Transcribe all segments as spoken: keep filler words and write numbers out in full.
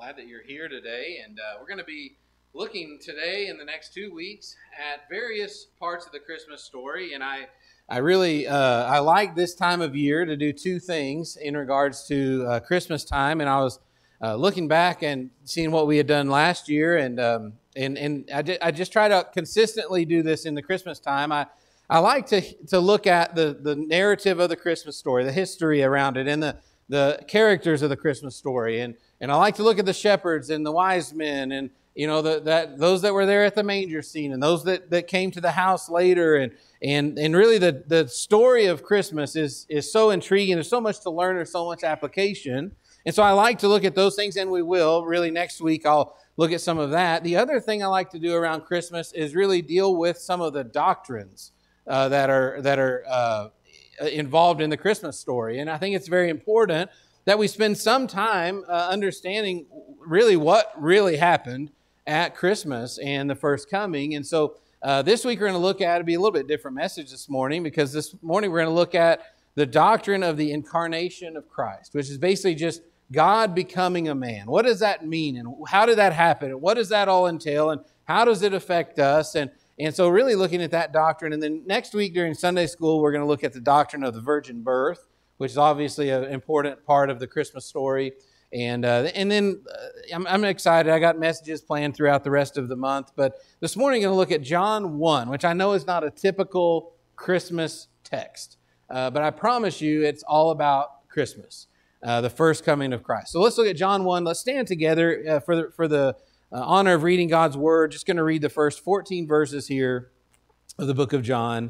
Glad that you're here today, and uh, we're going to be looking today in the next two weeks at various parts of the Christmas story. And I, I really, uh, I like this time of year to do two things in regards to uh, Christmas time. And I was uh, looking back and seeing what we had done last year, and um, and and I, di- I just try to consistently do this in the Christmas time. I I like to to look at the the narrative of the Christmas story, the history around it, and the the characters of the Christmas story, and and I like to look at the shepherds and the wise men, and you know the, that those that were there at the manger scene, and those that, that came to the house later, and and and really the the story of Christmas is is so intriguing. There's so much to learn. There's so much application, and so I like to look at those things, and we will really next week. I'll look at some of that. The other thing I like to do around Christmas is really deal with some of the doctrines uh, that are that are. Uh, involved in the Christmas story. And I think it's very important that we spend some time uh, understanding really what really happened at Christmas and the first coming. And so uh, this week we're going to look at, it'll be a little bit different message this morning, because this morning we're going to look at the doctrine of the incarnation of Christ, which is basically just God becoming a man. What does that mean? And how did that happen? And what does that all entail? And how does it affect us? And And so really looking at that doctrine. And then next week during Sunday school, we're going to look at the doctrine of the virgin birth, which is obviously an important part of the Christmas story. And uh, and then uh, I'm, I'm excited. I got messages planned throughout the rest of the month. But this morning I'm going to look at John one, which I know is not a typical Christmas text. Uh, but I promise you it's all about Christmas, uh, the first coming of Christ. So let's look at John one. Let's stand together uh, for the, for the Uh, honor of reading God's Word. Just going to read the first fourteen verses here of the book of John.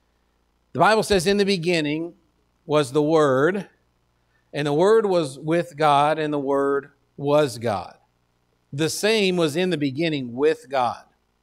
The Bible says, "In the beginning was the Word, and the Word was with God, and the Word was God. The same was in the beginning with God.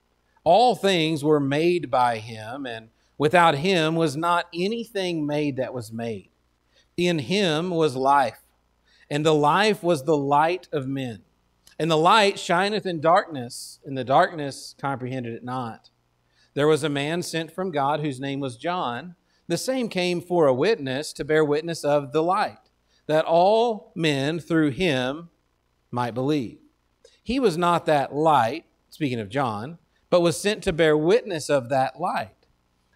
All things were made by Him, and without Him was not anything made that was made. In Him was life, and the life was the light of men. And the light shineth in darkness, and the darkness comprehended it not. There was a man sent from God whose name was John. The same came for a witness, to bear witness of the light, that all men through him might believe. He was not that light," speaking of John, "but was sent to bear witness of that light.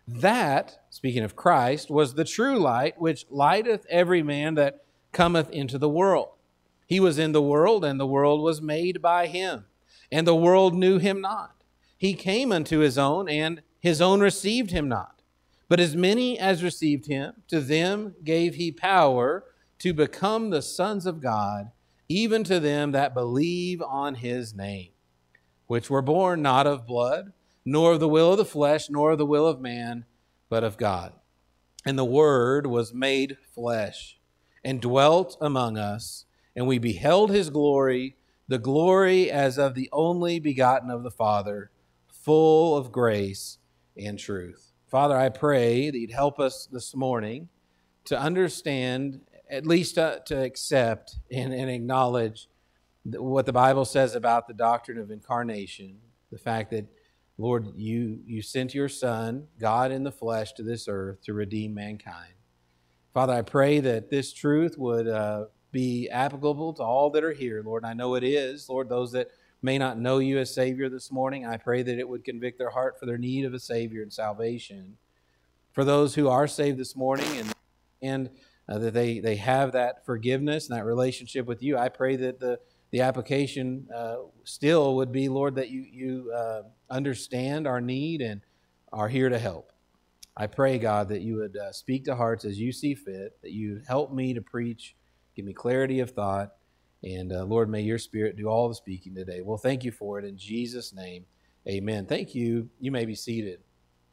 That," speaking of Christ, "was the true light, which lighteth every man that cometh into the world. He was in the world, and the world was made by him, and the world knew him not. He came unto his own, and his own received him not. But as many as received him, to them gave he power to become the sons of God, even to them that believe on his name, which were born not of blood, nor of the will of the flesh, nor of the will of man, but of God. And the Word was made flesh, and dwelt among us, and we beheld his glory, the glory as of the only begotten of the Father, full of grace and truth." Father, I pray that you'd help us this morning to understand, at least to, to accept and, and acknowledge what the Bible says about the doctrine of incarnation, the fact that, Lord, you, you sent your Son, God in the flesh, to this earth to redeem mankind. Father, I pray that this truth would uh, be applicable to all that are here, Lord. I know it is, Lord. Those that may not know you as Savior this morning, I pray that it would convict their heart for their need of a Savior and salvation. For those who are saved this morning and and uh, that they, they have that forgiveness and that relationship with you, I pray that the, the application uh, still would be, Lord, that you, you uh, understand our need and are here to help. I pray, God, that you would uh, speak to hearts as you see fit, that you help me to preach. Give me clarity of thought. And uh, Lord, may your Spirit do all the speaking today. Well, thank you for it. In Jesus' name, amen. Thank you. You may be seated.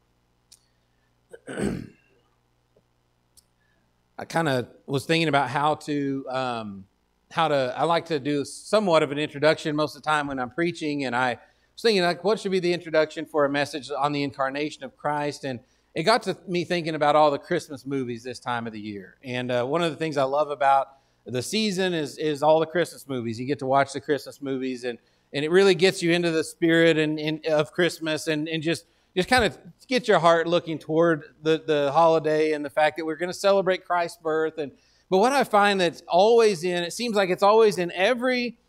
I kind of was thinking about how to, um, how to, I like to do somewhat of an introduction most of the time when I'm preaching. And I was thinking, like, what should be the introduction for a message on the incarnation of Christ? And it got to me thinking about all the Christmas movies this time of the year. And uh, one of the things I love about the season is is all the Christmas movies. You get to watch the Christmas movies, and, and it really gets you into the spirit and, and of Christmas, and, and just just kind of get your heart looking toward the, the holiday and the fact that we're going to celebrate Christ's birth. And but what I find that's always in, it seems like it's always in every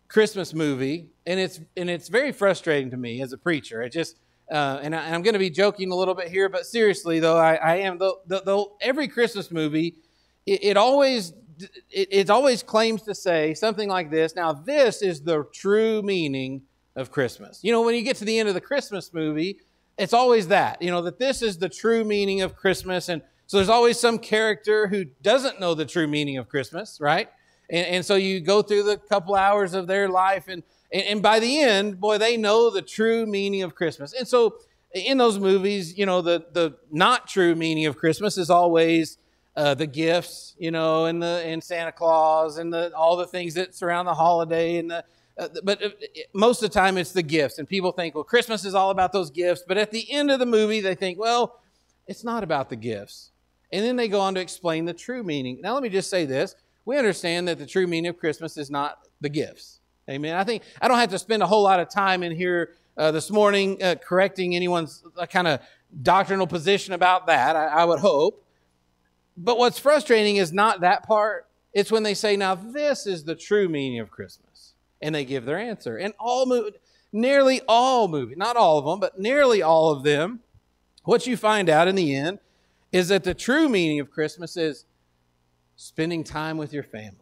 Christmas movie, and it's and it's very frustrating to me as a preacher. It just uh, and, I, and I'm going to be joking a little bit here, but seriously though, I, I am though, though every Christmas movie, it, it always it, it always claims to say something like this. Now, this is the true meaning of Christmas. You know, when you get to the end of the Christmas movie, it's always that, you know, that this is the true meaning of Christmas. And so there's always some character who doesn't know the true meaning of Christmas, right? And, and so you go through the couple hours of their life, and, and, and by the end, boy, they know the true meaning of Christmas. And so in those movies, you know, the, the not true meaning of Christmas is always uh, the gifts, you know, and the and Santa Claus and the all the things that surround the holiday. And the uh, but most of the time it's the gifts. And people think, well, Christmas is all about those gifts. But at the end of the movie, they think, well, it's not about the gifts. And then they go on to explain the true meaning. Now, let me just say this. We understand that the true meaning of Christmas is not the gifts. Amen. I think I don't have to spend a whole lot of time in here uh, this morning uh, correcting anyone's uh, kind of doctrinal position about that, I, I would hope. But what's frustrating is not that part. It's when they say, now this is the true meaning of Christmas. And they give their answer. And all mo- nearly all movies, not all of them, but nearly all of them, what you find out in the end is that the true meaning of Christmas is spending time with your family,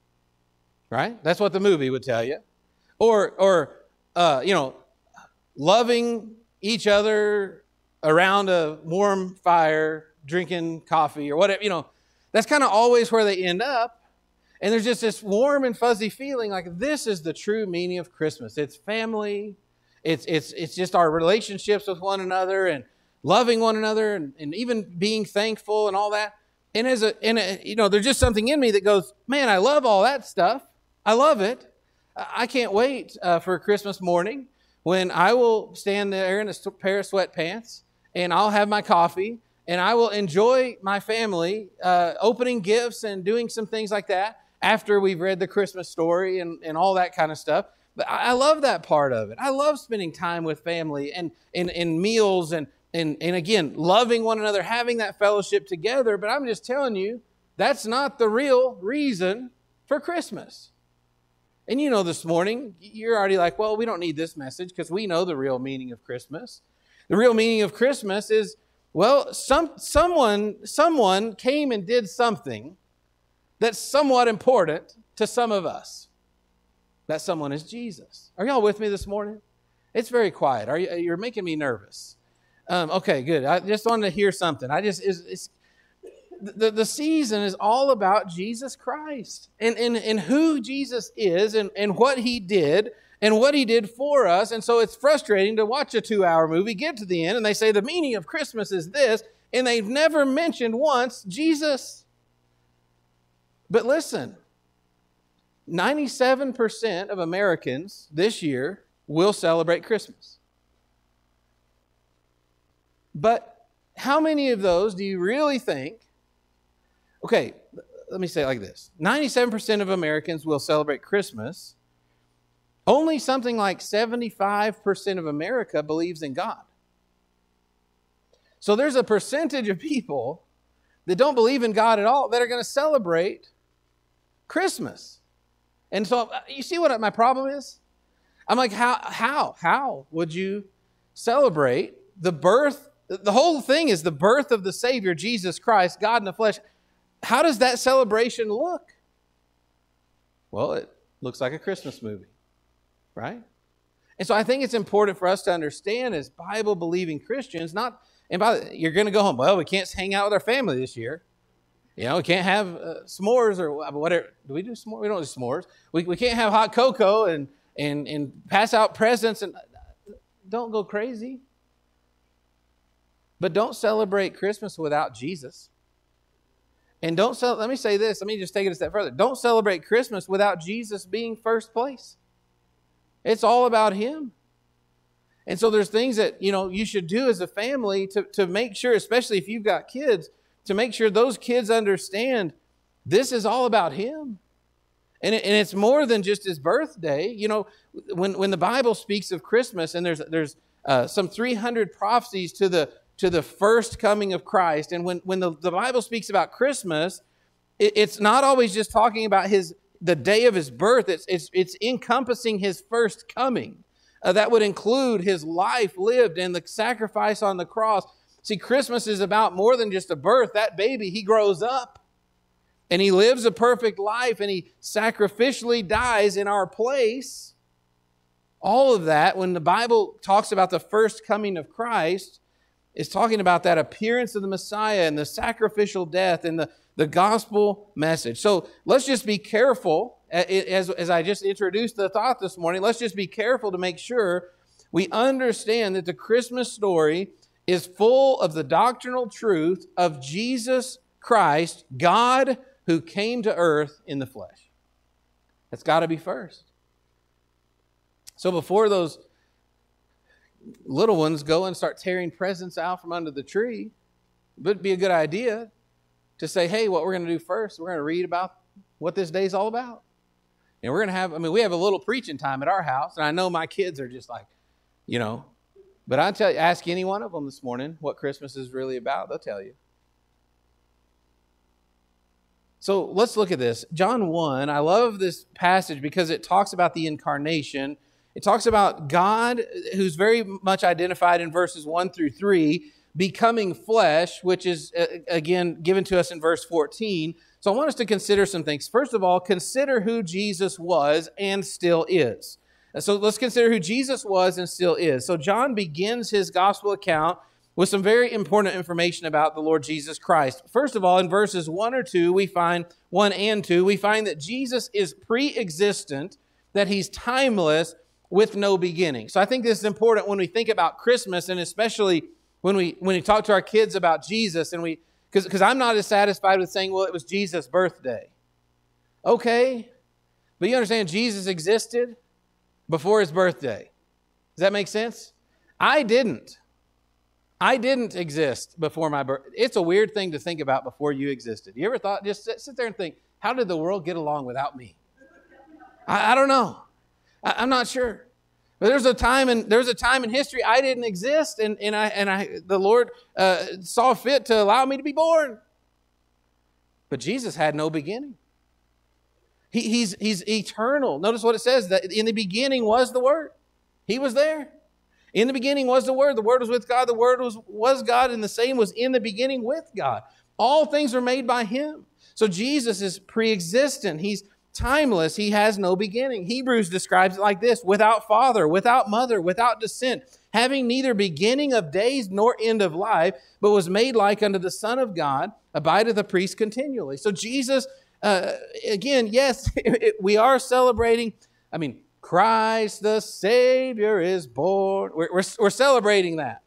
right? That's what the movie would tell you. Or, or uh, you know, loving each other around a warm fire, drinking coffee or whatever, you know. That's kind of always where they end up. And there's just this warm and fuzzy feeling like this is the true meaning of Christmas. It's family. It's, it's, it's just our relationships with one another and loving one another and, and even being thankful and all that. And as a, and a, you know, there's just something in me that goes, man, I love all that stuff. I love it. I can't wait uh, for Christmas morning when I will stand there in a pair of sweatpants and I'll have my coffee and I will enjoy my family uh, opening gifts and doing some things like that after we've read the Christmas story and, and all that kind of stuff. But I, I love that part of it. I love spending time with family and, and, and meals and And, and again, loving one another, having that fellowship together. But I'm just telling you, that's not the real reason for Christmas. And you know, this morning, you're already like, well, we don't need this message because we know the real meaning of Christmas. The real meaning of Christmas is, well, some someone someone came and did something that's somewhat important to some of us. That someone is Jesus. Are y'all with me this morning? It's very quiet. Are you, you're making me nervous. Um, okay, good. I just wanted to hear something. I just it's, it's the, the season is all about Jesus Christ and, and, and who Jesus is and, and what he did and what he did for us. And so it's frustrating to watch a two-hour movie, get to the end, and they say the meaning of Christmas is this, and they've never mentioned once Jesus. But listen, ninety-seven percent of Americans this year will celebrate Christmas. But how many of those do you really think, okay, let me say it like this. ninety-seven percent of Americans will celebrate Christmas. Only something like seventy-five percent of America believes in God. So there's a percentage of people that don't believe in God at all that are going to celebrate Christmas. And so you see what my problem is? I'm like, how, how, how would you celebrate the birth? The whole thing is the birth of the Savior, Jesus Christ, God in the flesh. How does that celebration look? Well, it looks like a Christmas movie, right? And so I think it's important for us to understand as Bible-believing Christians, not, and by the, you're going to go home, well, we can't hang out with our family this year. You know, we can't have uh, s'mores or whatever. Do we do s'mores? We don't do s'mores. We, we can't have hot cocoa and, and, and pass out presents. And don't go crazy. But don't celebrate Christmas without Jesus. And don't, cel- let me say this, let me just take it a step further. Don't celebrate Christmas without Jesus being first place. It's all about him. And so there's things that, you know, you should do as a family to, to make sure, especially if you've got kids, to make sure those kids understand this is all about him. And, it, and it's more than just his birthday. You know, when, when the Bible speaks of Christmas, and there's, there's uh, some three hundred prophecies to the to the first coming of Christ. And when, when the, the Bible speaks about Christmas, it, it's not always just talking about his the day of his birth. It's, it's, it's encompassing his first coming. Uh, that would include his life lived and the sacrifice on the cross. See, Christmas is about more than just a birth. That baby, he grows up and he lives a perfect life and he sacrificially dies in our place. All of that, when the Bible talks about the first coming of Christ, is talking about that appearance of the Messiah and the sacrificial death and the, the gospel message. So let's just be careful, as, as I just introduced the thought this morning, let's just be careful to make sure we understand that the Christmas story is full of the doctrinal truth of Jesus Christ, God who came to earth in the flesh. That's got to be first. So before those little ones go and start tearing presents out from under the tree, it would be a good idea to say, hey, what we're going to do first, we're going to read about what this day's all about. And we're going to have, I mean, we have a little preaching time at our house, and I know my kids are just like, you know, but I tell you, ask any one of them this morning what Christmas is really about. They'll tell you. So let's look at this. John one, I love this passage because it talks about the incarnation. It talks about God, who's very much identified in verses one through three, becoming flesh, which is, uh, again, given to us in verse fourteen. So I want us to consider some things. First of all, consider who Jesus was and still is. So let's consider who Jesus was and still is. So John begins his gospel account with some very important information about the Lord Jesus Christ. First of all, in verses one or two, we find, one and two, we find that Jesus is pre-existent, that he's timeless, with no beginning. So I think this is important when we think about Christmas, and especially when we when we talk to our kids about Jesus, and we because because I'm not as satisfied with saying, well, it was Jesus' birthday. Okay, but you understand Jesus existed before his birthday. Does that make sense? I didn't. I didn't exist before my birth. It's a weird thing to think about before you existed. You ever thought, just sit, sit there and think, how did the world get along without me? I, I don't know. I, I'm not sure. But there's a time in there's a time in history I didn't exist, and, and I and I the Lord uh, saw fit to allow me to be born. But Jesus had no beginning. He, he's he's eternal. Notice what it says, that in the beginning was the Word. He was there. In the beginning was the Word. The Word was with God. The Word was, was God, and the same was in the beginning with God. All things are made by Him. So Jesus is pre-existent. He's timeless. He has no beginning. Hebrews describes it like this: without father, without mother, without descent, having neither beginning of days nor end of life, but was made like unto the Son of God, abideth a priest continually. So Jesus, uh, again, yes, we are celebrating, I mean, Christ the Savior is born. We're, we're, we're celebrating that.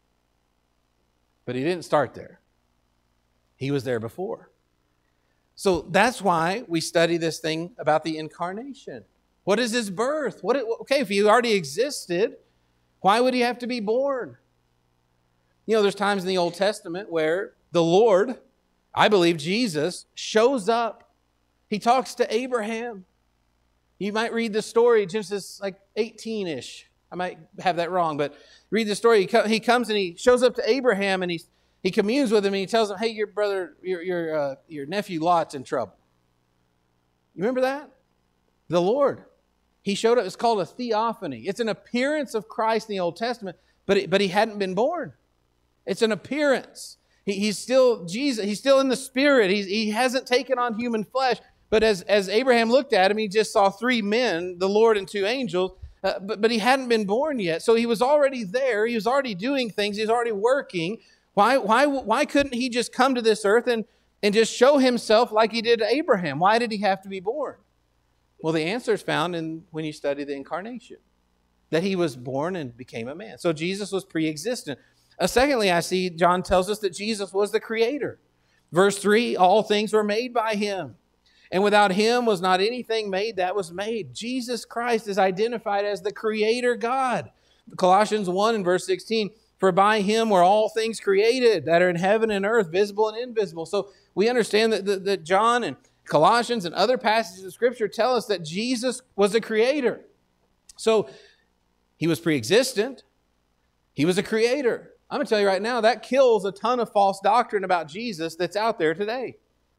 But he didn't start there. He was there before. So that's why we study this thing about the incarnation. What is his birth? What? Okay, if he already existed, why would he have to be born? You know, there's times in the Old Testament where the Lord, I believe Jesus, shows up. He talks to Abraham. You might read the story, Genesis like eighteen-ish. I might have that wrong, but read the story. He comes and he shows up to Abraham, and he's He communes with him, and he tells him, hey, your brother, your your uh, your nephew Lot's in trouble. You remember that? The Lord. He showed up. It's called a theophany. It's an appearance of Christ in the Old Testament, but it, but he hadn't been born. It's an appearance. He, he's still Jesus. He's still in the Spirit. He's, he hasn't taken on human flesh. But as, as Abraham looked at him, he just saw three men, the Lord and two angels, uh, but, but he hadn't been born yet. So he was already there. He was already doing things. He was already working. Why, why, why couldn't he just come to this earth and, and just show himself like he did to Abraham? Why did he have to be born? Well, the answer is found in when you study the incarnation, that he was born and became a man. So Jesus was pre-existent. Uh, secondly, I see John tells us that Jesus was the creator. Verse three, all things were made by him, and without him was not anything made that was made. Jesus Christ is identified as the creator God. Colossians one and verse sixteen, for by him were all things created that are in heaven and earth, visible and invisible. So we understand that, that, that John and Colossians and other passages of Scripture tell us that Jesus was a creator. So he was pre-existent. He was a creator. I'm going to tell you right now, that kills a ton of false doctrine about Jesus that's out there today.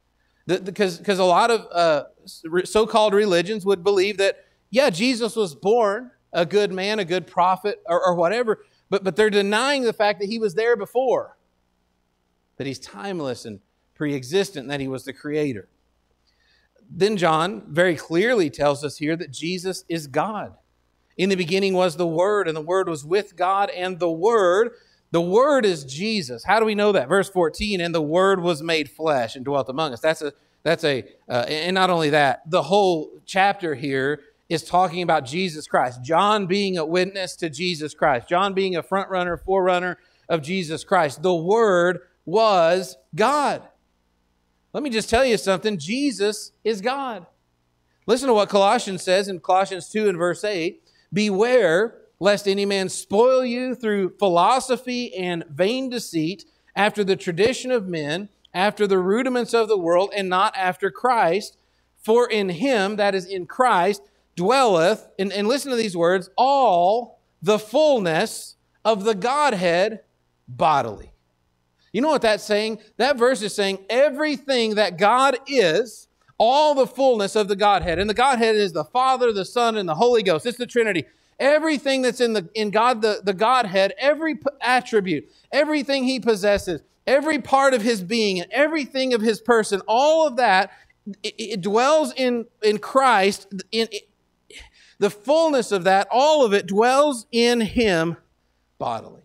Because because a lot of uh, so-called religions would believe that, yeah, Jesus was born a good man, a good prophet, or, or whatever, but, but they're denying the fact that he was there before, that he's timeless and pre-existent, and that he was the creator. Then John very clearly tells us here that Jesus is God. In the beginning was the Word, and the Word was with God, and the Word, the Word is Jesus. How do we know that? Verse fourteen, and the Word was made flesh and dwelt among us. That's a, that's a, uh, and not only that, the whole chapter here is talking about Jesus Christ. John being a witness to Jesus Christ. John being a front runner, forerunner of Jesus Christ. The Word was God. Let me just tell you something. Jesus is God. Listen to what Colossians says in Colossians two and verse eight. Beware lest any man spoil you through philosophy and vain deceit, after the tradition of men, after the rudiments of the world, and not after Christ. For in him, that is in Christ, dwelleth, and, and listen to these words, all the fullness of the Godhead bodily. You know what that's saying? That verse is saying everything that God is, all the fullness of the Godhead. And the Godhead is the Father, the Son, and the Holy Ghost. It's the Trinity. Everything that's in the in God, the, the Godhead, every attribute, everything he possesses, every part of his being, and everything of his person, all of that, it, it dwells in, in Christ. In, it, the fullness of that, all of it dwells in him bodily.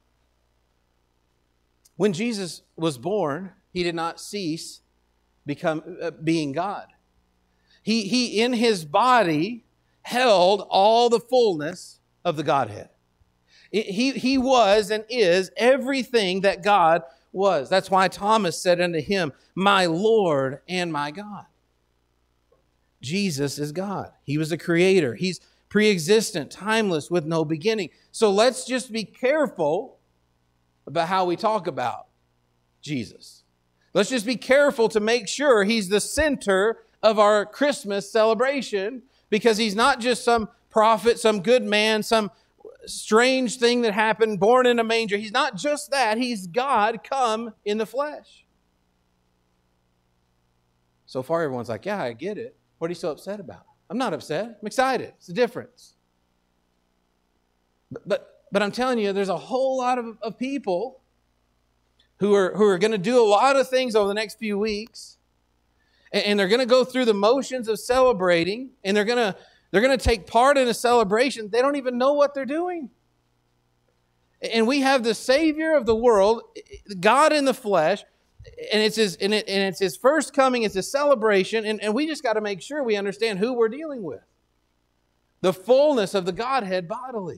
When Jesus was born, he did not cease become uh, being God. He, he, in his body, held all the fullness of the Godhead. It, he, he was and is everything that God was. That's why Thomas said unto him, my Lord and my God. Jesus is God. He was a creator. He's pre-existent, timeless, with no beginning. So let's just be careful about how we talk about Jesus. Let's just be careful to make sure he's the center of our Christmas celebration, because he's not just some prophet, some good man, some strange thing that happened, born in a manger. He's not just that. He's God come in the flesh. So far, everyone's like, yeah, I get it. What are you so upset about? I'm not upset. I'm excited. It's the difference. But, but But I'm telling you, there's a whole lot of, of people who are, who are going to do a lot of things over the next few weeks. And, and they're going to go through the motions of celebrating. And they're going to they're going to take part in a celebration. They don't even know what they're doing. And we have the Savior of the world, God in the flesh. And it's his, and it, and it's his first coming. It's a celebration. And, and we just got to make sure we understand who we're dealing with. The fullness of the Godhead bodily.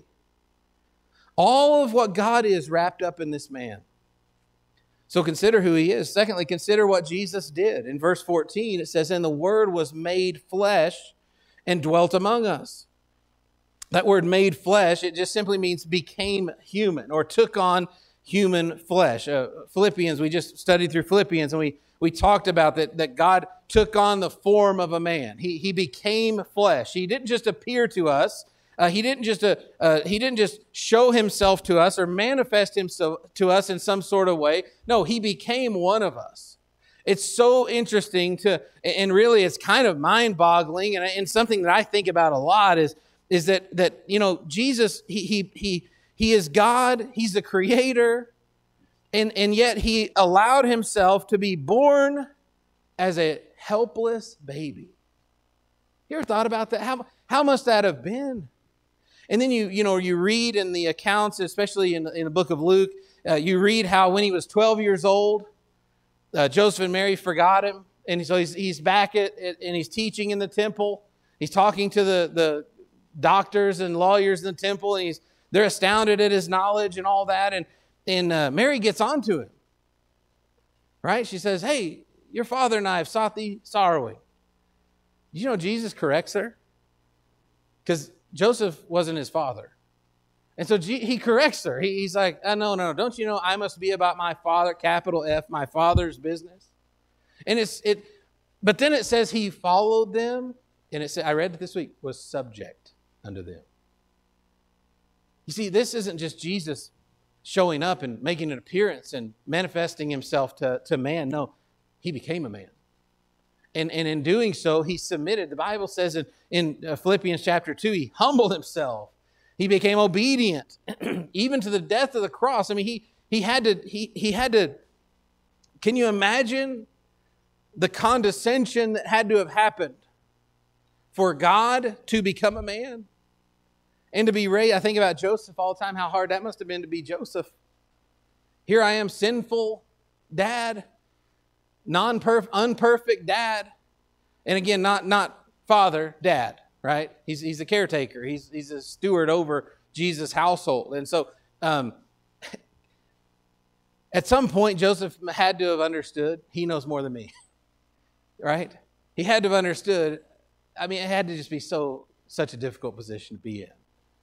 All of what God is wrapped up in this man. So consider who he is. Secondly, consider what Jesus did. In verse fourteen, it says, and the Word was made flesh and dwelt among us. That word made flesh, it just simply means became human or took on human flesh. Uh, Philippians, we just studied through Philippians, and we, we talked about that, that God took on the form of a man. He, he became flesh. He didn't just appear to us. Uh, he didn't just uh, uh, he didn't just show himself to us or manifest himself to us in some sort of way. No, he became one of us. It's so interesting to, and really it's kind of mind-boggling, and, and something that I think about a lot is is that that you know Jesus he he he he is God. He's the creator, and and yet he allowed himself to be born as a helpless baby. You ever thought about that? How how must that have been? And then you, you know, you read in the accounts, especially in, in the book of Luke, uh, you read how when he was twelve years old, uh, Joseph and Mary forgot him. And so he's, he's back at, at, and he's teaching in the temple. He's talking to the, the doctors and lawyers in the temple, and he's they're astounded at his knowledge and all that. And, and uh, Mary gets onto him, right? She says, hey, your father and I have sought thee sorrowing. Did you know Jesus corrects her? Because Joseph wasn't his father. And so he corrects her. He's like, oh, no, no, don't you know I must be about my father, capital F, my father's business? And it's, it, but then it says he followed them. And it said, I read it this week, was subject unto them. You see, this isn't just Jesus showing up and making an appearance and manifesting himself to, to man. No, he became a man. And, and in doing so, he submitted. The Bible says in, in Philippians chapter two, he humbled himself. He became obedient, even to the death of the cross. I mean, he he had to, he he had to, can you imagine the condescension that had to have happened for God to become a man? And to be raised, I think about Joseph all the time, how hard that must have been to be Joseph. Here I am, sinful dad, non-perf- unperfect dad. And again, not, not father, dad. Right? He's he's a caretaker. He's he's a steward over Jesus' household. And so um, at some point, Joseph had to have understood, he knows more than me. Right? He had to have understood, I mean, it had to just be so such a difficult position to be in.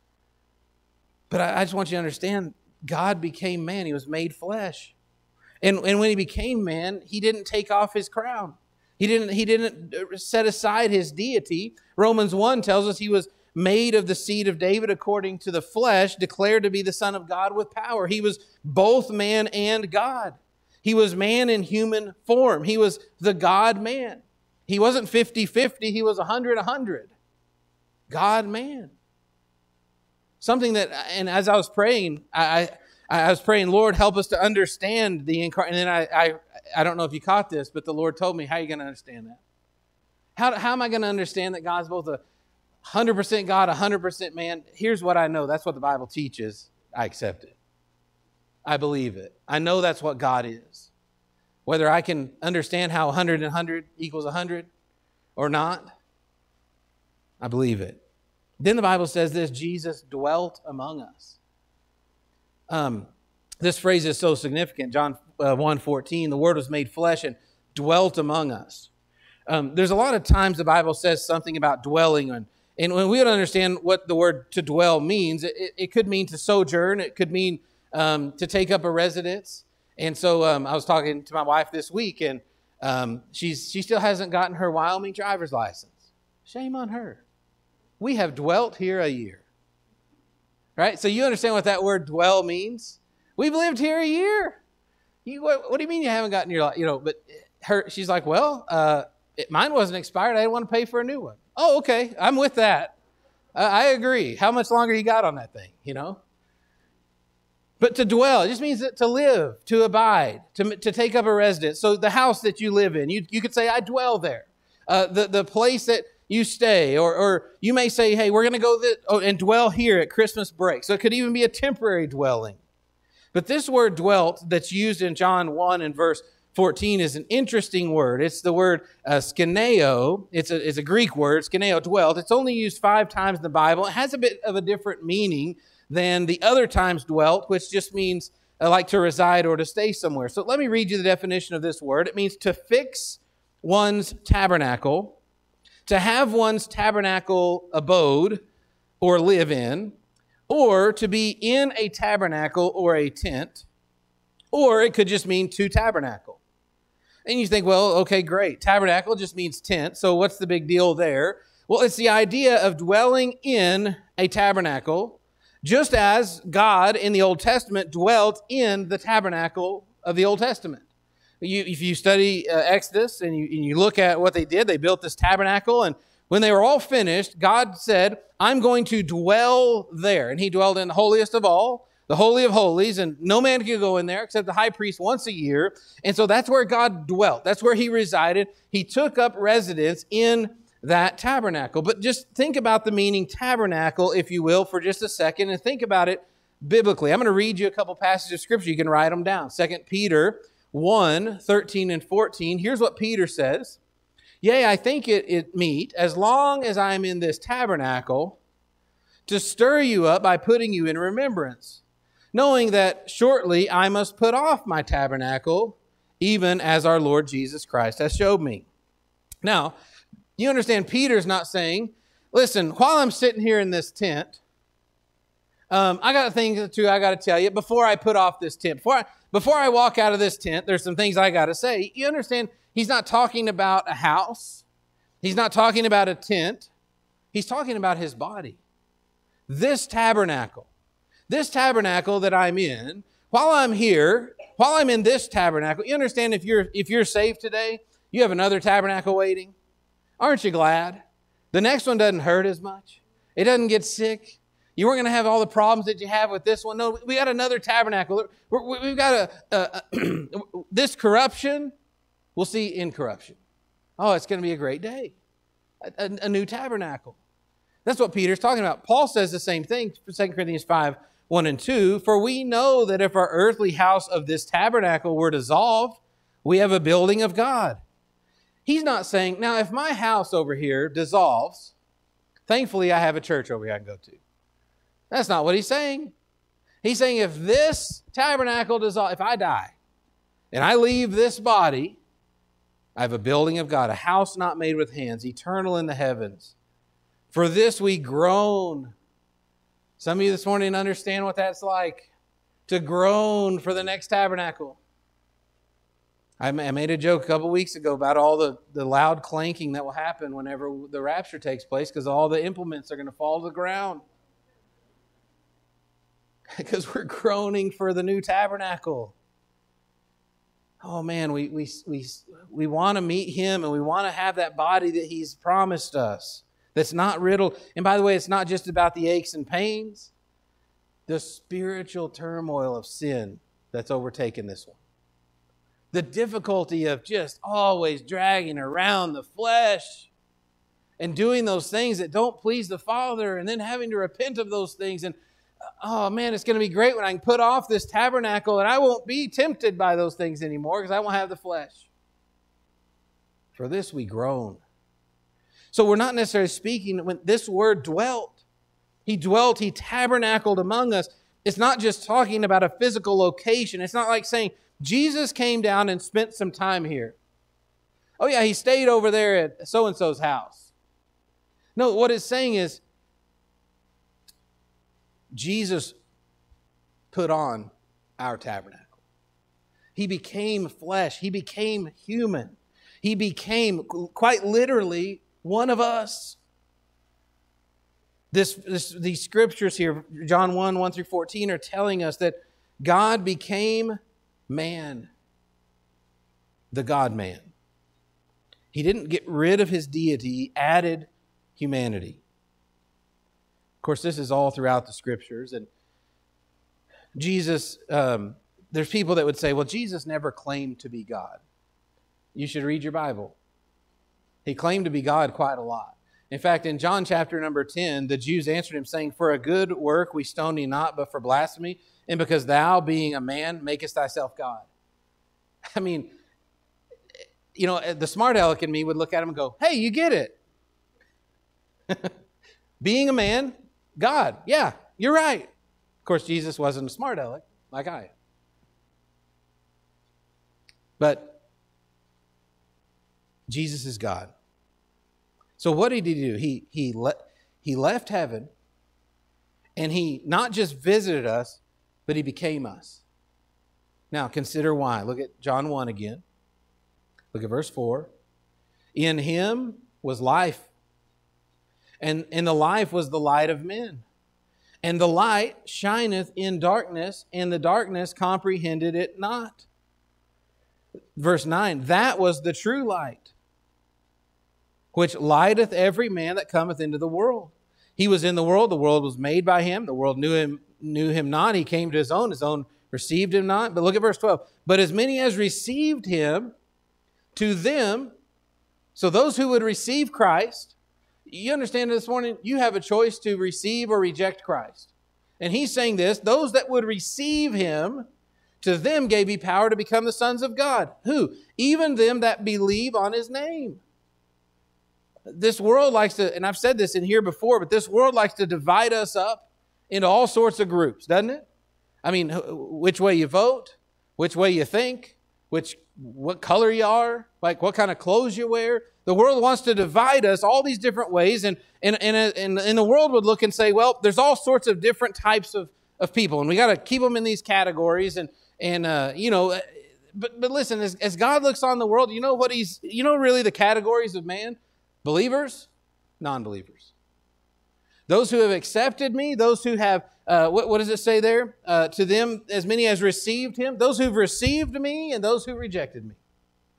But I, I just want you to understand, God became man. He was made flesh. And, and when he became man, he didn't take off his crown. He didn't, he didn't set aside his deity. Romans one tells us he was made of the seed of David according to the flesh, declared to be the Son of God with power. He was both man and God. He was man in human form. He was the God-man. He wasn't fifty-fifty. He was one hundred one hundred. God-man. Something that, and as I was praying, I, I, I was praying, Lord, help us to understand the incarnate. And then I, I, I don't know if you caught this, but the Lord told me, how are you going to understand that? How, how am I going to understand that God's both a one hundred percent God, one hundred percent man? Here's what I know. That's what the Bible teaches. I accept it. I believe it. I know that's what God is. Whether I can understand how one hundred and one hundred equals one hundred or not, I believe it. Then the Bible says this, Jesus dwelt among us. Um, this phrase is so significant. John uh, one fourteen, the Word was made flesh and dwelt among us. Um, there's a lot of times the Bible says something about dwelling on. And when we don't understand what the word to dwell means, it, it could mean to sojourn. It could mean um, to take up a residence. And so um, I was talking to my wife this week, and um, she's she still hasn't gotten her Wyoming driver's license. Shame on her. We have dwelt here a year. Right? So you understand what that word dwell means? We've lived here a year. You, what, what do you mean you haven't gotten your, you know, but her, she's like, well, uh, it, mine wasn't expired. I didn't want to pay for a new one. Oh, okay. I'm with that. Uh, I agree. How much longer you got on that thing, you know? But to dwell, it just means to live, to abide, to, to take up a residence. So the house that you live in, you, you could say, I dwell there. Uh, the, the place that you stay, or, or you may say, hey, we're going to go this, oh, and dwell here at Christmas break. So it could even be a temporary dwelling. But this word dwelt that's used in John one and verse fourteen is an interesting word. It's the word uh, skeneo. It's a, it's a Greek word, skeneo, dwelt. It's only used five times in the Bible. It has a bit of a different meaning than the other times dwelt, which just means uh, like to reside or to stay somewhere. So let me read you the definition of this word. It means to fix one's tabernacle, to have one's tabernacle abode or live in, or to be in a tabernacle or a tent, or it could just mean to tabernacle. And you think, well, okay, great. Tabernacle just means tent, so what's the big deal there? Well, it's the idea of dwelling in a tabernacle, just as God in the Old Testament dwelt in the tabernacle of the Old Testament. You, if you study uh, Exodus and you, and you look at what they did, they built this tabernacle, and when they were all finished, God said, I'm going to dwell there. And he dwelled in the holiest of all, the Holy of Holies, and no man could go in there except the high priest once a year. And so that's where God dwelt. That's where he resided. He took up residence in that tabernacle. But just think about the meaning tabernacle, if you will, for just a second, and think about it biblically. I'm going to read you a couple passages of Scripture. You can write them down. Second Peter one, thirteen and fourteen. Here's what Peter says. Yea, I think it, it meet, as long as I am in this tabernacle, to stir you up by putting you in remembrance, knowing that shortly I must put off my tabernacle, even as our Lord Jesus Christ has showed me. Now, you understand Peter's not saying, listen, while I'm sitting here in this tent, um, I got a thing or two I got to tell you before I put off this tent. Before I, before I walk out of this tent, there's some things I got to say. You understand, he's not talking about a house. He's not talking about a tent. He's talking about his body. This tabernacle. This tabernacle that I'm in, while I'm here, while I'm in this tabernacle, you understand if you're if you're saved today, You have another tabernacle waiting. Aren't you glad? The next one doesn't hurt as much. It doesn't get sick. You weren't going to have all the problems that you have with this one. No, we got another tabernacle. We're, we've got a, a, a this corruption, we'll see incorruption. Oh, it's going to be a great day. A, a, a new tabernacle. That's what Peter's talking about. Paul says the same thing, Second Corinthians five, one and two. For we know that if our earthly house of this tabernacle were dissolved, we have a building of God. He's not saying, now if my house over here dissolves, thankfully I have a church over here I can go to. That's not what he's saying. He's saying if this tabernacle dissolves, if I die and I leave this body, I have a building of God, a house not made with hands, eternal in the heavens. For this we groan. Some of you this morning understand what that's like, to groan for the next tabernacle. I made a joke a couple weeks ago about all the, the loud clanking that will happen whenever the rapture takes place because all the implements are going to fall to the ground. Because we're groaning for the new tabernacle. Oh man, we, we, we, we want to meet Him and we want to have that body that He's promised us. That's not riddled. And by the way, it's not just about the aches and pains. The spiritual turmoil of sin that's overtaken this one. The difficulty of just always dragging around the flesh and doing those things that don't please the Father and then having to repent of those things. And oh man, it's going to be great when I can put off this tabernacle and I won't be tempted by those things anymore because I won't have the flesh. For this we groan. So we're not necessarily speaking when this word dwelt. He dwelt, He tabernacled among us. It's not just talking about a physical location. It's not like saying, Jesus came down and spent some time here. Oh yeah, He stayed over there at so-and-so's house. No, what it's saying is Jesus put on our tabernacle. He became flesh. He became human. He became quite literally one of us. This, this, these scriptures here, John one, one through fourteen, are telling us that God became man, the God-man. He didn't get rid of His deity, He added humanity. Of course, this is all throughout the Scriptures. And Jesus, um, there's people that would say, well, Jesus never claimed to be God. You should read your Bible. He claimed to be God quite a lot. In fact, in John chapter number ten, the Jews answered Him, saying, for a good work we stone thee not, but for blasphemy, and because thou, being a man, makest thyself God. I mean, you know, the smart aleck in me would look at him and go, hey, you get it. Being a man, God. Yeah, you're right. Of course, Jesus wasn't a smart aleck like I am. But Jesus is God. So what did He do? He, he, le- he left heaven and He not just visited us, but He became us. Now, consider why. Look at John one again. Look at verse four. In Him was life, and, and the life was the light of men. And the light shineth in darkness, and the darkness comprehended it not. Verse nine, that was the true light, which lighteth every man that cometh into the world. He was in the world, the world was made by Him, the world knew Him knew him not. He came to His own, His own received Him not. But look at verse twelve. But as many as received Him, to them, so those who would receive Christ, you understand this morning, you have a choice to receive or reject Christ. And He's saying this, those that would receive Him, to them gave He power to become the sons of God. Who? Even them that believe on His name. This world likes to, and I've said this in here before, but this world likes to divide us up into all sorts of groups, doesn't it? I mean, which way you vote, which way you think, which what color you are, like what kind of clothes you wear. The world wants to divide us all these different ways, and and and, and, and the world would look and say, well, there's all sorts of different types of, of people, and we got to keep them in these categories, and and uh, you know, but but listen, as, as God looks on the world, you know what He's, you know, really the categories of man: believers, non-believers. Those who have accepted me, those who have, uh, what, what does it say there? Uh, to them, as many as received Him, those who've received me and those who rejected me.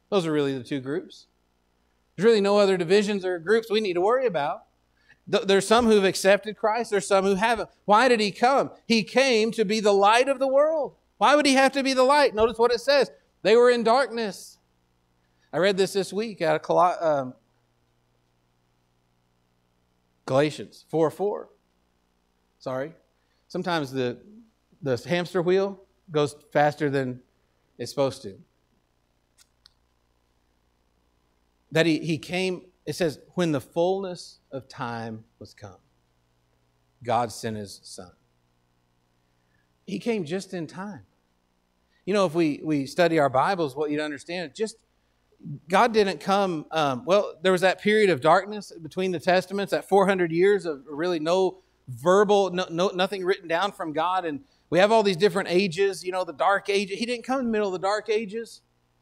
Those are really the two groups. There's really no other divisions or groups we need to worry about. There's some who've accepted Christ. There's some who haven't. Why did he come? He came to be the light of the world. Why would he have to be the light? Notice what it says. They were in darkness. I read this this week out of Col- um, Galatians four four. Sorry. Sometimes the, the hamster wheel goes faster than it's supposed to. That he, he came, it says, when the fullness of time was come, God sent his Son. He came just in time. You know, if we, we study our Bibles, what you'd understand, just God didn't come, um, well, there was that period of darkness between the Testaments, that four hundred years of really no verbal, no, no nothing written down from God. And we have all these different ages, you know, the dark ages. He didn't come in the middle of the dark ages.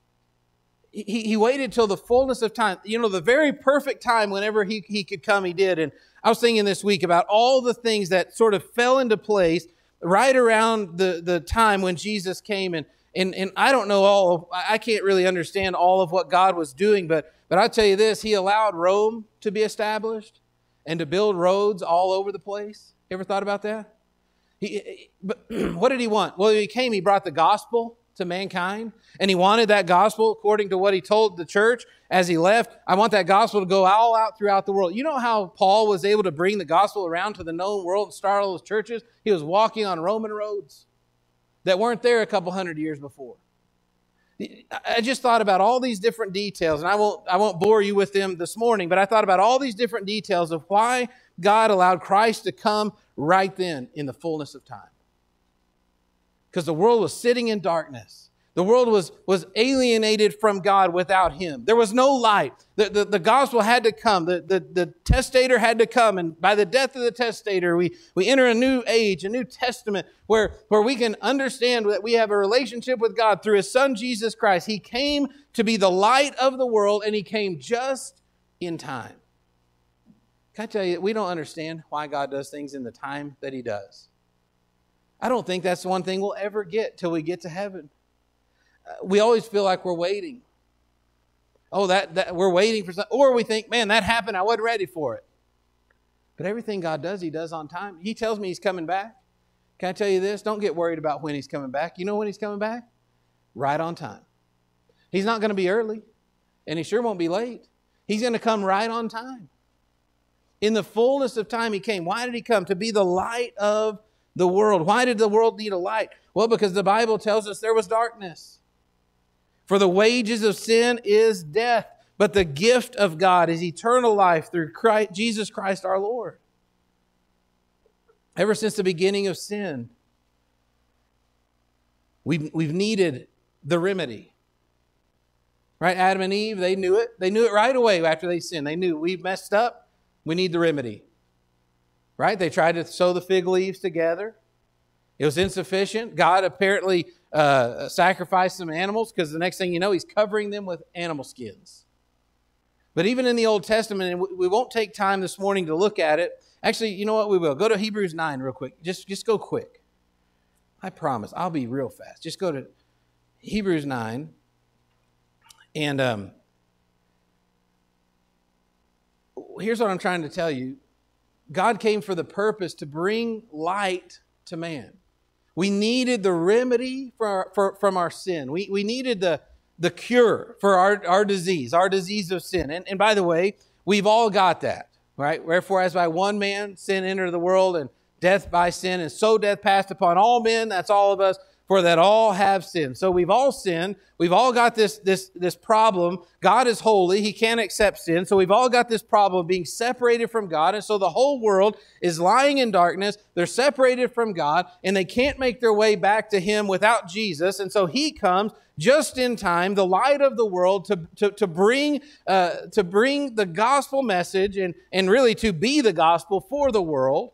He, he waited till the fullness of time. You know, the very perfect time whenever he, he could come, he did. And I was thinking this week about all the things that sort of fell into place right around the, the time when Jesus came. And, and, and I don't know all, of, I can't really understand all of what God was doing, but, but I'll tell you this, he allowed Rome to be established and to build roads all over the place. You ever thought about that? He, but what did he want? Well, he came, he brought the gospel to mankind, and he wanted that gospel, according to what he told the church as he left, I want that gospel to go all out throughout the world. You know how Paul was able to bring the gospel around to the known world and start all those churches? He was walking on Roman roads that weren't there a couple hundred years before. I just thought about all these different details, and I won't, I won't bore you with them this morning, but I thought about all these different details of why God allowed Christ to come right then in the fullness of time. Because the world was sitting in darkness. The world was, was alienated from God without him. There was no light. The, the, the gospel had to come. The, the, the testator had to come. And by the death of the testator, we, we enter a new age, a new testament, where, where we can understand that we have a relationship with God through his Son, Jesus Christ. He came to be the light of the world, and he came just in time. Can I tell you, we don't understand why God does things in the time that he does. I don't think that's the one thing we'll ever get till we get to heaven. Uh, we always feel like we're waiting. Oh, that, that we're waiting for something. Or we think, man, that happened. I wasn't ready for it. But everything God does, he does on time. He tells me he's coming back. Can I tell you this? Don't get worried about when he's coming back. You know when he's coming back? Right on time. He's not going to be early. And he sure won't be late. He's going to come right on time. In the fullness of time he came. Why did he come? To be the light of the world. Why did the world need a light? Well, because the Bible tells us there was darkness. For the wages of sin is death, but the gift of God is eternal life through Christ, Jesus Christ our Lord. Ever since the beginning of sin, we've, we've needed the remedy. Right? Adam and Eve, they knew it. They knew it right away after they sinned. They knew we messed up. We need the remedy. Right? They tried to sew the fig leaves together. It was insufficient. God apparently uh, sacrificed some animals because the next thing you know, he's covering them with animal skins. But even in the Old Testament, and we won't take time this morning to look at it. Actually, you know what? We will. Go to Hebrews nine real quick. Just, just go quick. I promise. I'll be real fast. Just go to Hebrews nine. And um, here's what I'm trying to tell you. God came for the purpose to bring light to man. We needed the remedy for our, for, from our sin. We, we needed the, the cure for our, our disease, our disease of sin. And, and by the way, we've all got that, right? Wherefore, as by one man sin entered the world, and death by sin, and so death passed upon all men, that's all of us, for that all have sinned. So we've all sinned. We've all got this, this, this problem. God is holy. He can't accept sin. So we've all got this problem of being separated from God. And so the whole world is lying in darkness. They're separated from God, and they can't make their way back to him without Jesus. And so he comes just in time, the light of the world, to, to, to, bring, uh, to bring the gospel message and, and really to be the gospel for the world,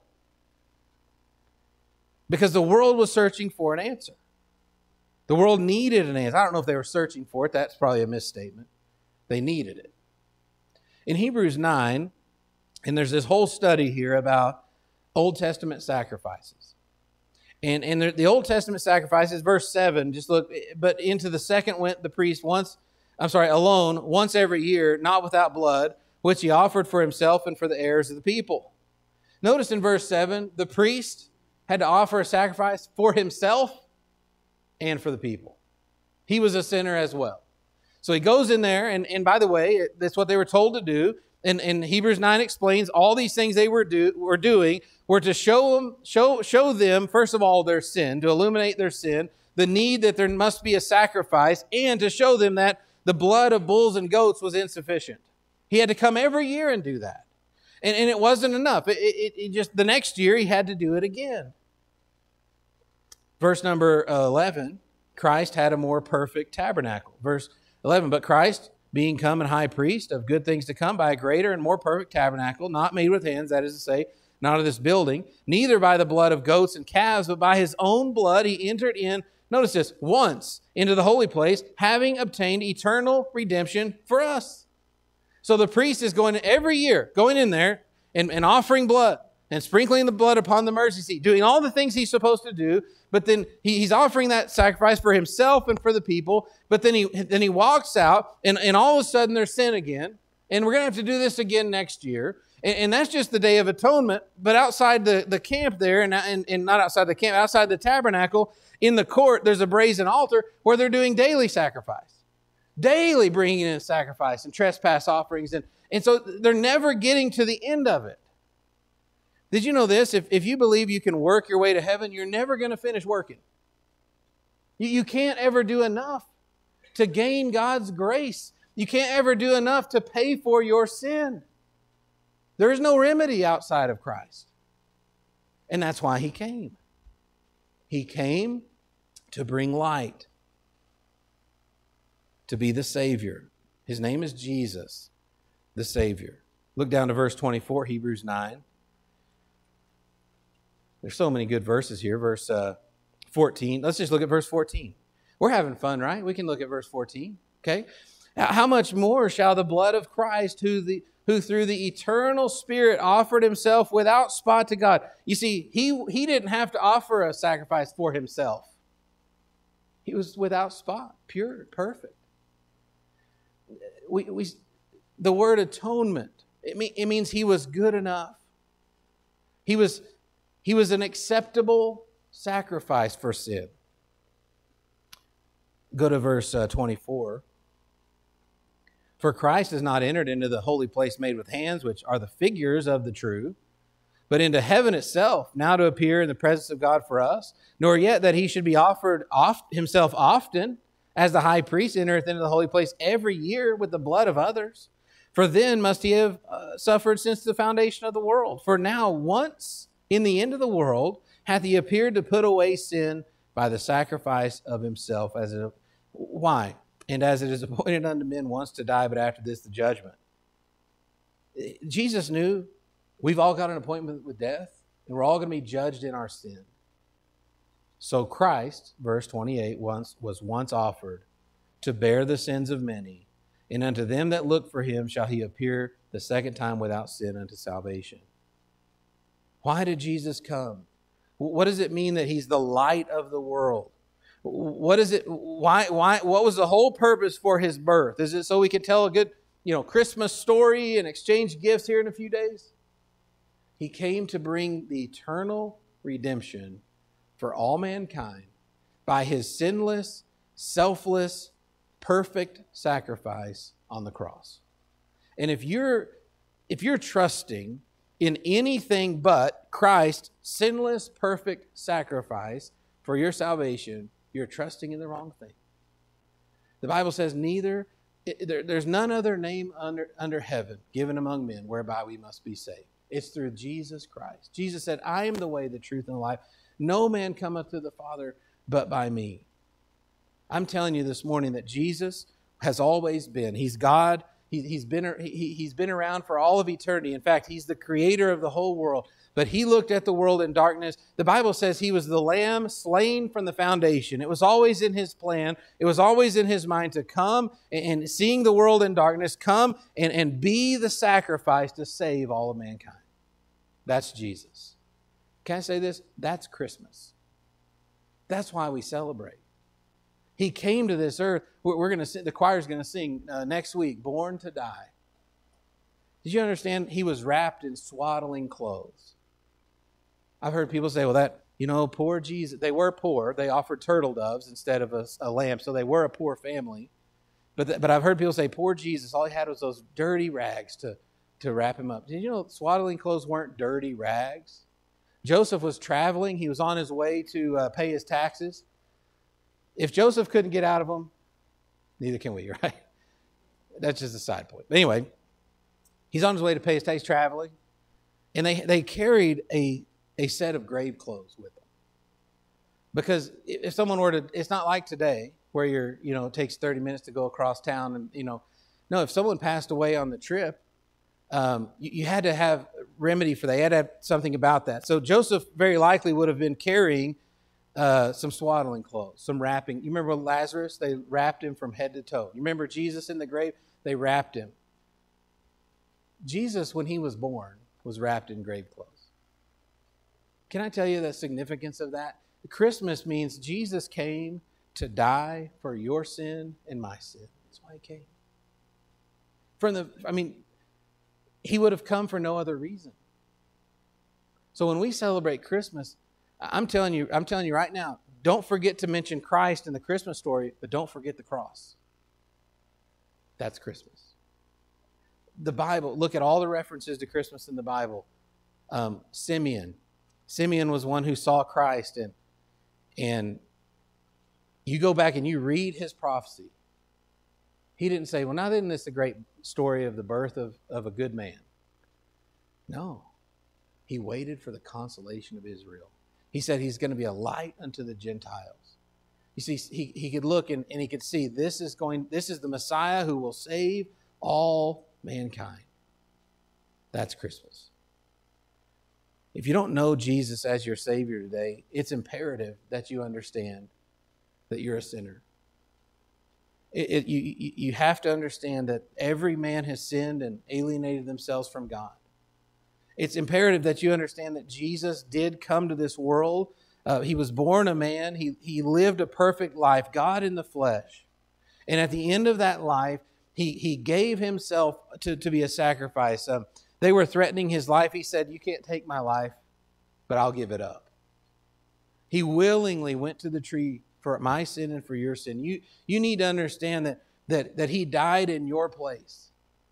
because the world was searching for an answer. The world needed an answer. I don't know if they were searching for it. That's probably a misstatement. They needed it. In Hebrews nine, and there's this whole study here about Old Testament sacrifices. And, and the Old Testament sacrifices, verse seven, just look, but into the second went the priest once I'm sorry, alone, once every year, not without blood, which he offered for himself and for the heirs of the people. Notice in verse seven, the priest had to offer a sacrifice for himself and for the people. He was a sinner as well. So he goes in there, and, and by the way, that's what they were told to do. And, and Hebrews nine explains all these things they were do were doing were to show them, show, show them, first of all, their sin, to illuminate their sin, the need that there must be a sacrifice, and to show them that the blood of bulls and goats was insufficient. He had to come every year and do that. And, and it wasn't enough. It, it, it just the next year he had to do it again. Verse number eleven, Christ had a more perfect tabernacle. Verse eleven, but Christ, being come and high priest of good things to come by a greater and more perfect tabernacle, not made with hands, that is to say, not of this building, neither by the blood of goats and calves, but by his own blood he entered in, notice this, once into the holy place, having obtained eternal redemption for us. So the priest is going every year, going in there and, and offering blood and sprinkling the blood upon the mercy seat, doing all the things he's supposed to do, but then he, he's offering that sacrifice for himself and for the people, but then he then he walks out, and, and all of a sudden there's sin again, and we're going to have to do this again next year, and, and that's just the Day of Atonement, but outside the, the camp there, and, and, and not outside the camp, outside the tabernacle, in the court, there's a brazen altar where they're doing daily sacrifice, daily bringing in sacrifice and trespass offerings, and, and so they're never getting to the end of it. Did you know this? If, if you believe you can work your way to heaven, you're never going to finish working. You, you can't ever do enough to gain God's grace. You can't ever do enough to pay for your sin. There is no remedy outside of Christ. And that's why He came. He came to bring light, to be the Savior. His name is Jesus, the Savior. Look down to verse twenty-four, Hebrews nine. There's so many good verses here. Verse uh, fourteen. Let's just look at verse fourteen. We're having fun, right? We can look at verse fourteen. Okay. How much more shall the blood of Christ, who the who through the eternal Spirit offered himself without spot to God. You see, he he didn't have to offer a sacrifice for himself. He was without spot, pure, perfect. We we the word atonement, it mean, it means he was good enough. He was He was an acceptable sacrifice for sin. Go to verse uh, twenty-four. For Christ has not entered into the holy place made with hands, which are the figures of the true, but into heaven itself, now to appear in the presence of God for us, nor yet that he should be offered oft, himself often, as the high priest entereth into the holy place every year with the blood of others. For then must he have uh, suffered since the foundation of the world. For now once in the end of the world hath he appeared to put away sin by the sacrifice of himself. As it, why? And as it is appointed unto men once to die, but after this the judgment. Jesus knew we've all got an appointment with death, and we're all going to be judged in our sin. So Christ, verse twenty-eight, once was once offered to bear the sins of many, and unto them that look for him shall he appear the second time without sin unto salvation. Why did Jesus come? What does it mean that he's the light of the world? What is it? Why? Why? What was the whole purpose for his birth? Is it so we could tell a good, you know, Christmas story and exchange gifts here in a few days? He came to bring the eternal redemption for all mankind by his sinless, selfless, perfect sacrifice on the cross. And if you're if you're trusting in anything but Christ's sinless, perfect sacrifice for your salvation, you're trusting in the wrong thing. The Bible says, neither, there, there's none other name under, under heaven given among men whereby we must be saved. It's through Jesus Christ. Jesus said, I am the way, the truth, and the life. No man cometh to the Father but by me. I'm telling you this morning that Jesus has always been. He's God. He, he's been, he, he's been around for all of eternity. In fact, he's the creator of the whole world. But he looked at the world in darkness. The Bible says he was the lamb slain from the foundation. It was always in his plan. It was always in his mind to come and, and seeing the world in darkness, come and, and be the sacrifice to save all of mankind. That's Jesus. Can I say this? That's Christmas. That's why we celebrate. He came to this earth. We're, we're going to sing, the choir's going to sing uh, next week, Born to Die. Did you understand? He was wrapped in swaddling clothes. I've heard people say, well, that, you know, poor Jesus. They were poor. They offered turtle doves instead of a, a lamb, so they were a poor family. But th- but I've heard people say, poor Jesus, all he had was those dirty rags to, to wrap him up. Did you know swaddling clothes weren't dirty rags? Joseph was traveling. He was on his way to uh, pay his taxes. If Joseph couldn't get out of them, neither can we, right? That's just a side point. But anyway, he's on his way to pay his taxes, traveling. And they, they carried a, a set of grave clothes with them. Because if someone were to, it's not like today, where you're, you know, it takes thirty minutes to go across town and, you know, no, if someone passed away on the trip, um, you, you had to have remedy for that. You had to have something about that. So Joseph very likely would have been carrying uh, some swaddling clothes, some wrapping. You remember Lazarus? They wrapped him from head to toe. You remember Jesus in the grave? They wrapped him. Jesus, when he was born, was wrapped in grave clothes. Can I tell you the significance of that? Christmas means Jesus came to die for your sin and my sin. That's why he came. From the, I mean, he would have come for no other reason. So when we celebrate Christmas, I'm telling you, I'm telling you right now, don't forget to mention Christ in the Christmas story, but don't forget the cross. That's Christmas. The Bible, look at all the references to Christmas in the Bible. Um, Simeon. Simeon was one who saw Christ, and and you go back and you read his prophecy. He didn't say, well, now isn't this a great story of the birth of, of a good man? No. He waited for the consolation of Israel. He said he's going to be a light unto the Gentiles. You see, he, he could look and, and he could see this is going, this is the Messiah who will save all mankind. That's Christmas. If you don't know Jesus as your Savior today, it's imperative that you understand that you're a sinner. It, it, you, you have to understand that every man has sinned and alienated themselves from God. It's imperative that you understand that Jesus did come to this world. Uh, he was born a man. He, he lived a perfect life, God in the flesh. And at the end of that life, he, he gave himself to, to be a sacrifice. Um, they were threatening his life. He said, you can't take my life, but I'll give it up. He willingly went to the tree for my sin and for your sin. You, you need to understand that, that, that he died in your place.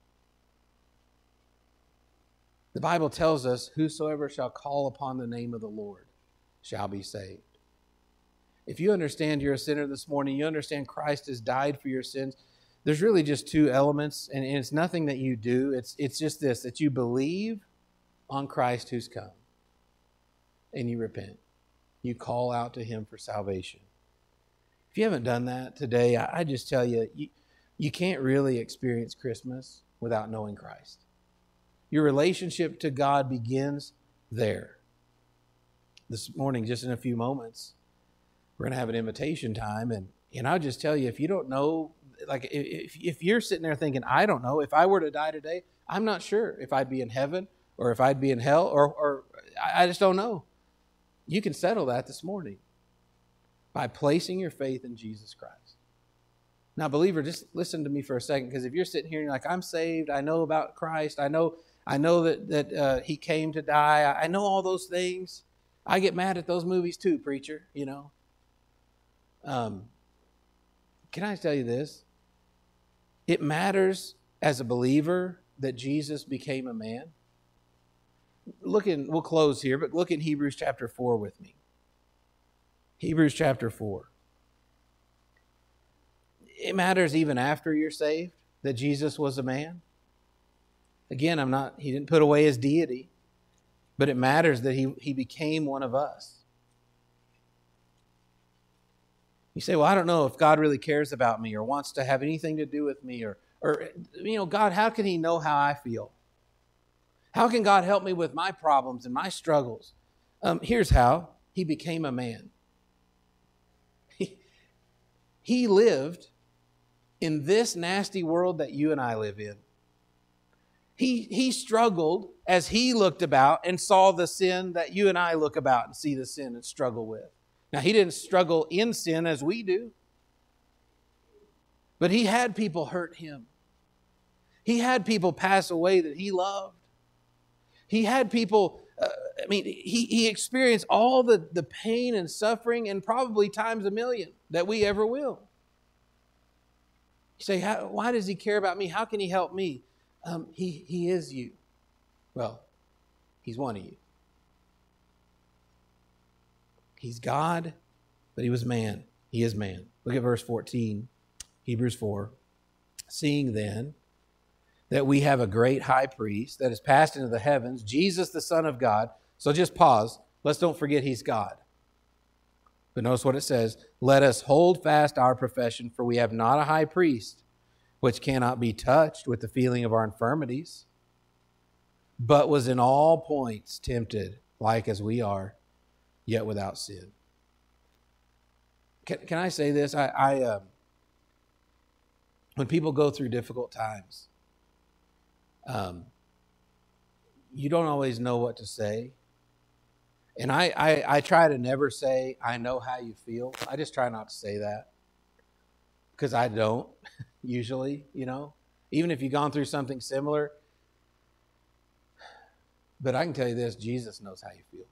The Bible tells us, whosoever shall call upon the name of the Lord shall be saved. If you understand you're a sinner this morning, you understand Christ has died for your sins, there's really just two elements, and it's nothing that you do. It's, it's just this, that you believe on Christ who's come, and you repent. You call out to him for salvation. If you haven't done that today, I, I just tell you, you, you can't really experience Christmas without knowing Christ. Your relationship to God begins there. This morning, just in a few moments, we're going to have an invitation time. And, and I'll just tell you, if you don't know, like if, if you're sitting there thinking, I don't know, if I were to die today, I'm not sure if I'd be in heaven or if I'd be in hell, or, or I just don't know. You can settle that this morning by placing your faith in Jesus Christ. Now, believer, just listen to me for a second, because if you're sitting here and you're like, I'm saved, I know about Christ, I know I know that, that uh, he came to die, I, I know all those things. I get mad at those movies too, preacher, you know. Um, can I tell you this? It matters as a believer that Jesus became a man. Look in, we'll close here, but look in Hebrews chapter four with me. Hebrews chapter four. It matters even after you're saved that Jesus was a man. Again, I'm not, he didn't put away his deity, but it matters that he, he became one of us. You say, well, I don't know if God really cares about me or wants to have anything to do with me, or, or you know, God, how can he know how I feel? How can God help me with my problems and my struggles? Um, here's how. He became a man. He, he lived in this nasty world that you and I live in. He, he struggled as he looked about and saw the sin that you and I look about and see the sin and struggle with. Now, he didn't struggle in sin as we do. But he had people hurt him. He had people pass away that he loved. He had people, uh, I mean, he, he experienced all the, the pain and suffering, and probably times a million that we ever will. You say, How, why does he care about me? How can he help me? Um, he, he is you. Well, he's one of you. He's God, but he was man. He is man. Look at verse fourteen, Hebrews four. Seeing then that we have a great high priest that has passed into the heavens, Jesus the Son of God. So just pause. Let's don't forget he's God. But notice what it says. Let us hold fast our profession, for we have not a high priest which cannot be touched with the feeling of our infirmities, but was in all points tempted, like as we are, yet without sin. Can, can I say this? I, I uh, when people go through difficult times, um, you don't always know what to say. And I, I, I try to never say, I know how you feel. I just try not to say that. Because I don't, usually, you know. Even if you've gone through something similar. But I can tell you this, Jesus knows how you feel.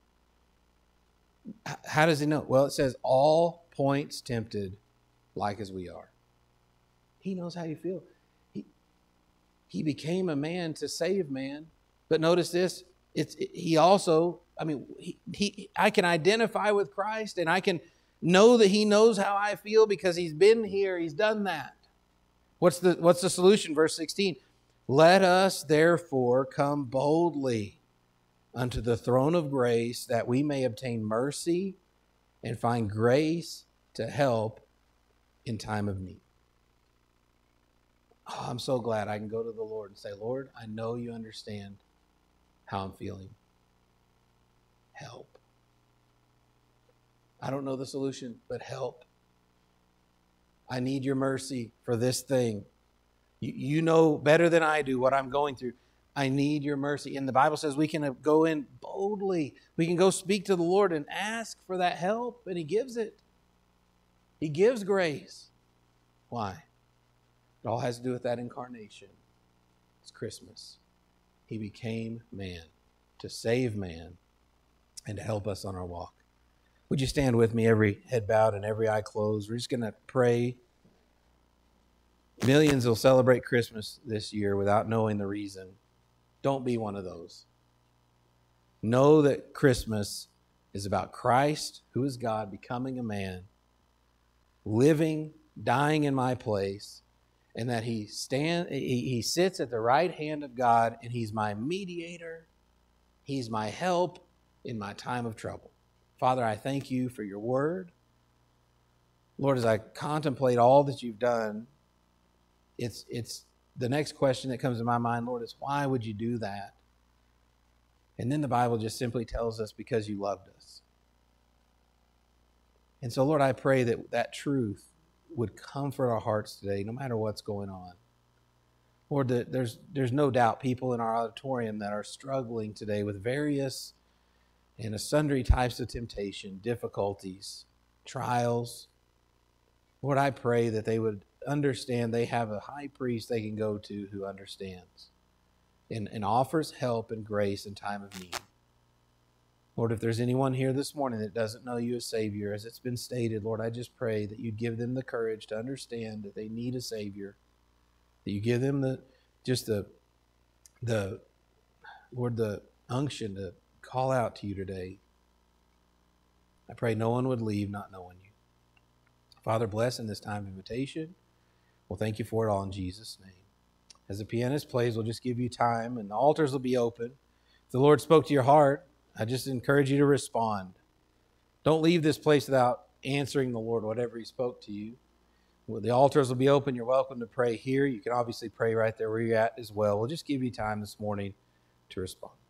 How does he know? Well, it says, all points tempted, like as we are. He knows how you feel. He, he became a man to save man. But notice this, it's it, he also, I mean, he, he I can identify with Christ, and I can know that he knows how I feel because he's been here, he's done that. What's the what's the solution? Verse sixteen. Let us therefore come boldly unto the throne of grace, that we may obtain mercy and find grace to help in time of need. Oh, I'm so glad I can go to the Lord and say, Lord, I know you understand how I'm feeling. Help. I don't know the solution, but help. I need your mercy for this thing. You, you know better than I do what I'm going through. I need your mercy. And the Bible says we can go in boldly. We can go speak to the Lord and ask for that help, and he gives it. He gives grace. Why? It all has to do with that incarnation. It's Christmas. He became man to save man and to help us on our walk. Would you stand with me, every head bowed and every eye closed? We're just going to pray. Millions will celebrate Christmas this year without knowing the reason. Don't be one of those. Know that Christmas is about Christ, who is God, becoming a man, living, dying in my place, and that he stand, he, he sits at the right hand of God, and he's my mediator. He's my help in my time of trouble. Father, I thank you for your word. Lord, as I contemplate all that you've done, it's it's the next question that comes to my mind, Lord, is why would you do that? And then the Bible just simply tells us because you loved us. And so, Lord, I pray that that truth would comfort our hearts today, no matter what's going on. Lord, that there's there's no doubt people in our auditorium that are struggling today with various and sundry types of temptation, difficulties, trials. Lord, I pray that they would understand they have a high priest they can go to who understands and, and offers help and grace in time of need. Lord, if there's anyone here this morning that doesn't know you as Savior, as it's been stated, Lord, I just pray that you'd give them the courage to understand that they need a Savior, that you give them the just the, the Lord, the unction to call out to you today. I pray no one would leave not knowing you. Father, bless in this time of invitation. Well, thank you for it all in Jesus' name. As the pianist plays, we'll just give you time, and the altars will be open. If the Lord spoke to your heart, I just encourage you to respond. Don't leave this place without answering the Lord, whatever he spoke to you. Well, the altars will be open. You're welcome to pray here. You can obviously pray right there where you're at as well. We'll just give you time this morning to respond.